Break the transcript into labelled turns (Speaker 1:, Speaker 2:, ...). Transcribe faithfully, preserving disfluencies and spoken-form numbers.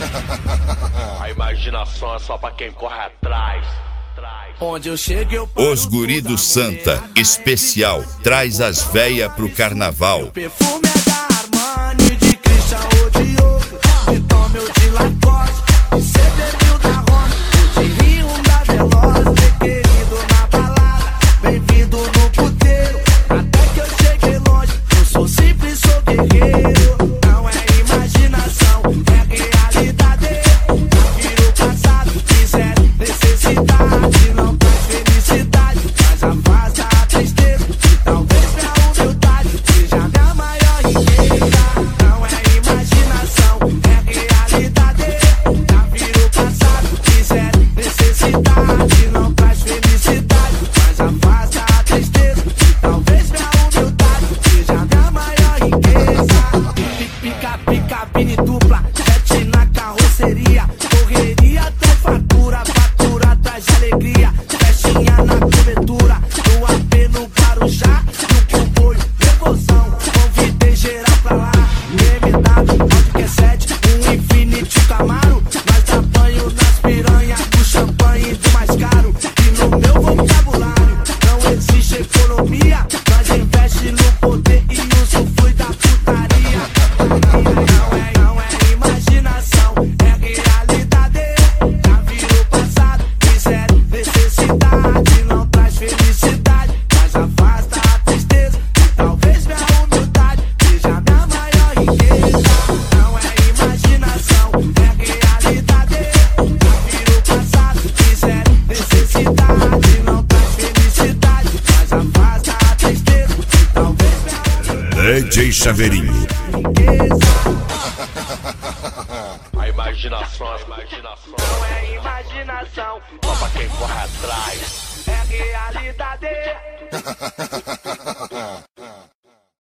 Speaker 1: A imaginação é só pra quem corre atrás.
Speaker 2: Onde eu chego, eu
Speaker 3: Os Guri do Santa, especial, traz as véia pro carnaval.
Speaker 2: O perfume é da Armani, de Christian ou de outro. De Tom ou de Lacoste, de C D mil da Roma, de Rio da Veloz. Meu querido na balada, bem-vindo no puteiro. Até que eu cheguei longe, eu sou simples, sou guerreiro. Não é imaginação, é realidade. Já vira o passado, quiser necessidade. Não traz felicidade, mas afasta a tristeza. E talvez minha humildade seja minha maior riqueza. Não é imaginação, é realidade. Já vira o passado, quiser necessidade. Não traz felicidade, mas afasta a tristeza. E talvez minha humildade seja minha maior riqueza. Pica, pica, cabine dupla, sete na carroceria. Correria, tem fatura, fatura traz alegria. Festinha na cobertura, no A P no Guarujá. No comboio, devoção, convidei geral pra lá. B M W, Audi Q sete, um Infiniti Camaro. Nós dá banho nas piranhas, do champanhe do mais caro. E no meu vocabulário, não existe economia. Nós investe no poder e usufrui da putaria. Não é, não é imaginação, é realidade. Já virou passado, quiser necessidade. Não traz felicidade, mas afasta a tristeza. E talvez minha humildade seja minha maior riqueza. Não é imaginação, é realidade. Já virou passado, quiser necessidade. Não traz felicidade, mas afasta a tristeza. E talvez minha
Speaker 3: D J Chaveirinho.
Speaker 1: A imaginação, a imaginação
Speaker 2: não é imaginação,
Speaker 1: só pra quem corre atrás.
Speaker 2: é realidade.